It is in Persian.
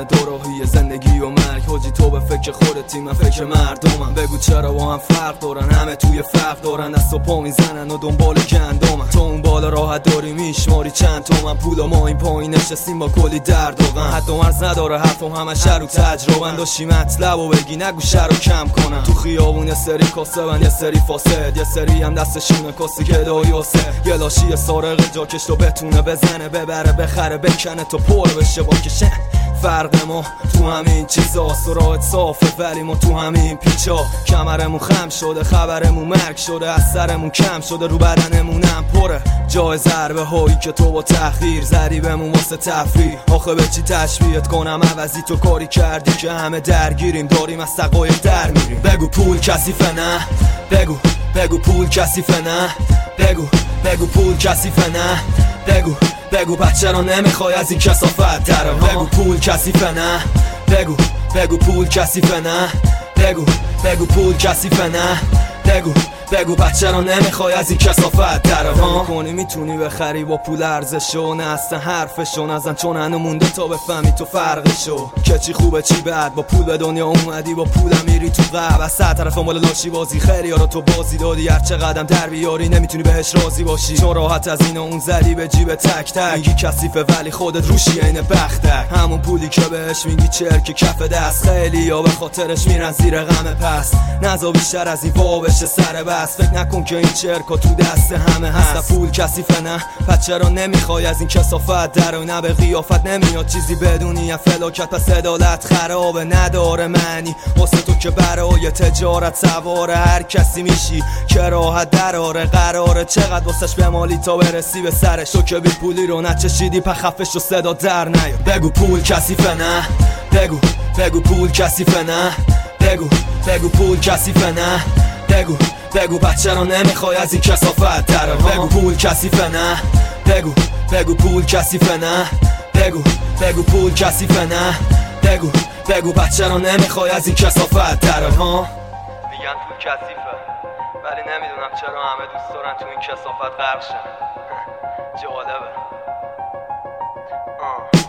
دوراهی زندگی و مرگ. حاجی تو به فکر خودتی من فکر مردمم. بگو چرا با هم فرق دارن، همه توی فرق دارن، دست و پا میزنن و دنبال گندمن. تو اون بالا راحت داری میشماری چند تومن پول و ما این پایین نشستیم با کلی درد و غم. حد و مرز نداره حرفم همه شر و تجربه. داشتی مطلب و بگی نگو شر و کم کنم. تو خیابون یه سری کاسبن یه سری فاسد، یه سری هم دستشونه کاسه که دایاسه. یه لاشی سارق جاکش تو بتونه بزنه ببره بخره بکنه تو پر بشه با کشن. فرق ما تو همین چیزاست و راحت صافه ولی ما تو همین پیچا. کمرمون خم شده خبرمون مرگ شده، از سرمون کم شده رو بدنمونم پره. جای ضربه هایی که تو با تأخیر زدی بمون واسه تفریح. آخه به چی تشبیهت کنم عوضی تو کاری کردی که همه درگیریم داریم از سقایق در میریم. بگو پول کثیفه نه، بگو پول کثیفه نه، بگو پول کثیفه نه، بگو بچه را نمیخوای از این کثافت درم. بگو پول کثیفه نه، بگو پول کثیفه نه، بگو پول کثیفه نه، بگو بچه را نمیخوای از این کثافت درم. کنی میتونی بخری با پول ارزشو، نه اصلا حرفشو نزن چون هنو مونده تا بفهمی تو فرقشو. که چی خوبه چی بد، با پول به دنیا اومدی با پول میری تو قبر. از سر طرف مال لاشی بازی خیلی ها رو تو بازی دادی، هر چه قدم در بیاری نمیتونی بهش راضی باشی. چون راحت از این و اون زدی به جیب تک تک. میگی کثیفه ولی خودت روشی عین بختک. همون پولی که بهش میگی چرک کف دست، خیلی یا به خاطرش میرن زیر غم پس. نزا بیشتر از این وا بشه سر بس، فکر نکن که این چرکا تو دست همه هست. پول کثیفه نه پس چرا نمیخوای از این کثافت درای؟ نه به قیافت نمیاد چیزی بدونی یا فلاکت، پس عدالت خرابه نداره معنی واسه تو که برای تجارت سواره هر کسی میشی که راحت دراره قراره چقدر واسش بمالی تا برسی به سرش. تو که بی پولی رو نچشیدی پخفش و صدا در نیاد. بگو پول کثیفه نه، بگو پول کثیفه نه، بگو پول کثیفه نه، بگو بچه را نمیخوای از این کثافت درم. بگو پول کثیفه نه، بگو پول کثیفه نه، بگو پول کثیفه نه، بگو بچه را نمیخوای از این کثافت درم. میگن پول کثیفه ولی نمیدونم چرا همه دوست دارن تو این کثافت غرق شن. جالبه.